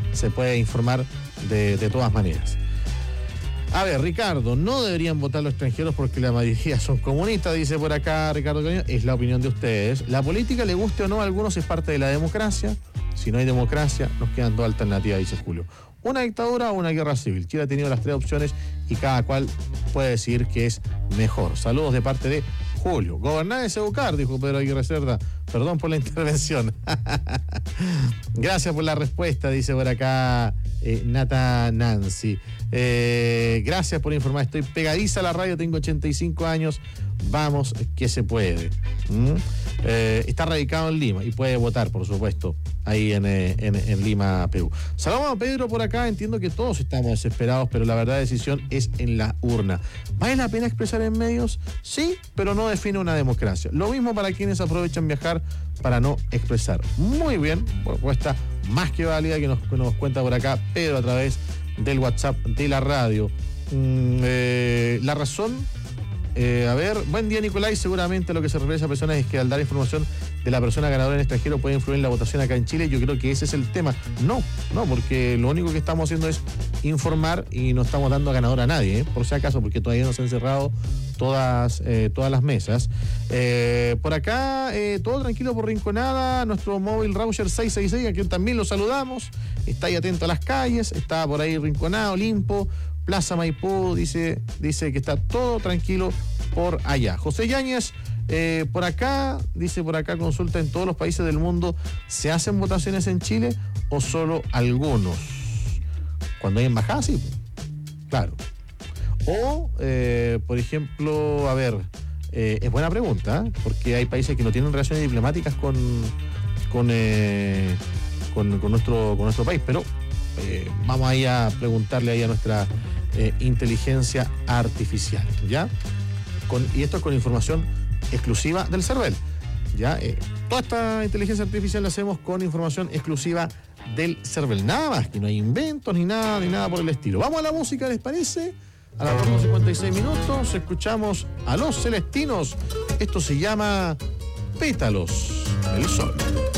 se puede informar de todas maneras. A ver, Ricardo, no deberían votar los extranjeros porque la mayoría son comunistas, dice por acá Ricardo Cañón. Es la opinión de ustedes. La política, le guste o no a algunos, es parte de la democracia. Si no hay democracia, nos quedan dos alternativas, dice Julio. Una dictadura o una guerra civil. Chile ha tenido las tres opciones y cada cual puede decir que es mejor. Saludos de parte de Julio. Gobernar es educar, dijo Pedro Aguirre Cerda. Perdón por la intervención. Gracias por la respuesta, dice por acá Nata Nancy. Gracias por informar. Estoy pegadiza a la radio, tengo 85 años. Vamos, que se puede. Está radicado en Lima y puede votar, por supuesto, ahí en Lima, Perú. Saludamos a Pedro por acá. Entiendo que todos estamos desesperados, pero la verdadera decisión es en la urna. ¿Vale la pena expresar en medios? Sí, pero no define una democracia. Lo mismo para quienes aprovechan viajar para no expresar. Muy bien, propuesta más que válida que nos cuenta por acá Pedro a través del WhatsApp de la radio. La razón, a ver, buen día Nicolás. Seguramente lo que se refiere a esa persona es que al dar información de la persona ganadora en extranjero puede influir en la votación acá en Chile. Yo creo que ese es el tema. No, porque lo único que estamos haciendo es informar y no estamos dando ganador a nadie, por si acaso, porque todavía no se han cerrado todas las mesas. Por acá, todo tranquilo por Rinconada, nuestro móvil Rauscher 666, a quien también lo saludamos. Está ahí atento a las calles, está por ahí Rinconada, Olimpo, Plaza Maipú, dice que está todo tranquilo por allá. José Yáñez, por acá, consulta: ¿en todos los países del mundo se hacen votaciones en Chile o solo algunos? Cuando hay embajada, sí, claro. O, por ejemplo, a ver, es buena pregunta, porque hay países que no tienen relaciones diplomáticas con nuestro país, pero vamos ahí a preguntarle ahí a nuestra inteligencia artificial, ¿ya? Y esto es con información exclusiva del CERVEL, ¿ya? Toda esta inteligencia artificial la hacemos con información exclusiva del CERVEL, nada más, que no hay inventos ni nada por el estilo. Vamos a la música, ¿les parece? A las 2:56 minutos escuchamos a Los Celestinos. Esto se llama Pétalos del Sol.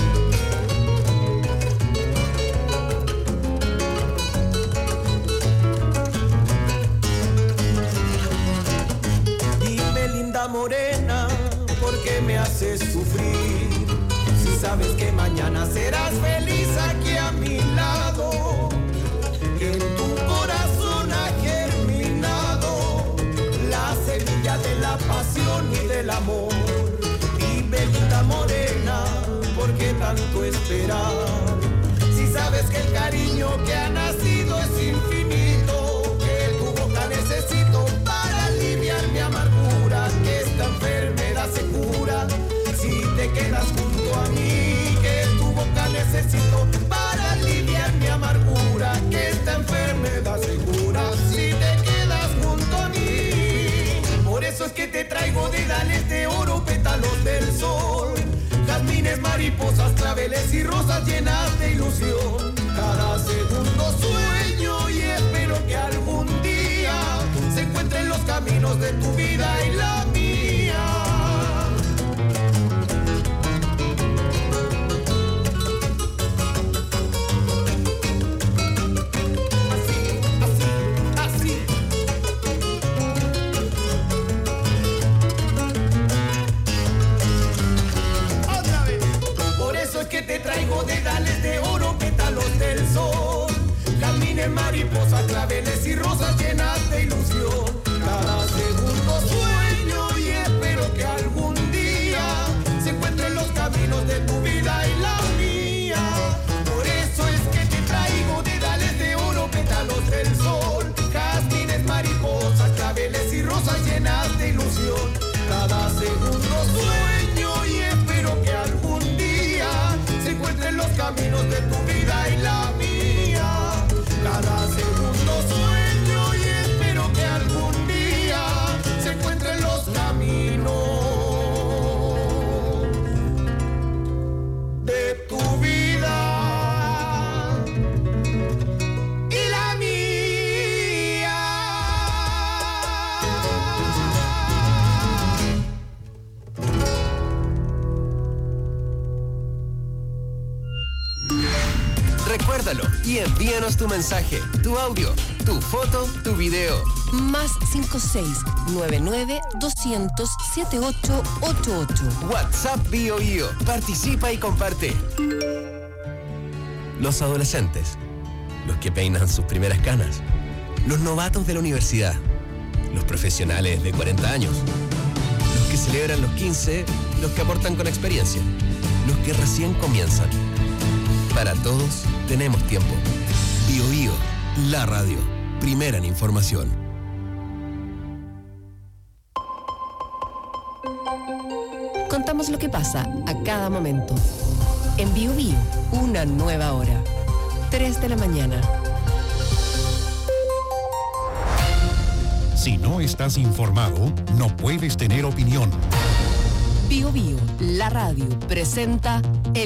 Dime, linda morena, ¿por qué me haces sufrir? Si sabes que mañana serás feliz aquí a mi lado, que en tu corazón ha germinado la semilla de la pasión y del amor. Dime, linda morena, ¿por qué tanto esperar? Si sabes que el cariño que ha nacido es infinito, que tu boca necesito para aliviar mi amargura, que esta enfermedad se cura si te quedas junto a mí, que tu boca necesito para aliviar mi amargura, que esta enfermedad se cura si te quedas junto a mí. Por eso es que te traigo dedales de oro, pétalos del sol, jazmines, mariposas, claveles y rosas llenas de ilusión. Cada segundo sueño y espero que algún día se encuentren los caminos de tu vida y la mía. Así. Otra vez. Por eso es que te traigo dedales de oro, pétalos del sol, jazmines, mariposas, claveles y rosas llenas de ilusión. Cada segundo sueño y espero que algún día se encuentren los caminos de tu vida y la mía. Por eso es que te traigo dedales de oro, pétalos del sol, jazmines, mariposas, claveles y rosas llenas de ilusión. Cada segundo sueño y espero que algún día se encuentren los caminos de tu vida y la mía. Cada segundo sueño y espero que Recuérdalo y envíanos tu mensaje, tu audio, tu foto, tu video. Más 56-99-200-7888. WhatsApp BioBio. Participa y comparte. Los adolescentes, los que peinan sus primeras canas, los novatos de la universidad, los profesionales de 40 años, los que celebran los 15, los que aportan con experiencia, los que recién comienzan. Para todos tenemos tiempo. BioBio, la radio, primera en información. Contamos lo que pasa a cada momento. En BioBio, una nueva hora. 3 de la mañana. Si no estás informado, no puedes tener opinión. BioBio, la radio, presenta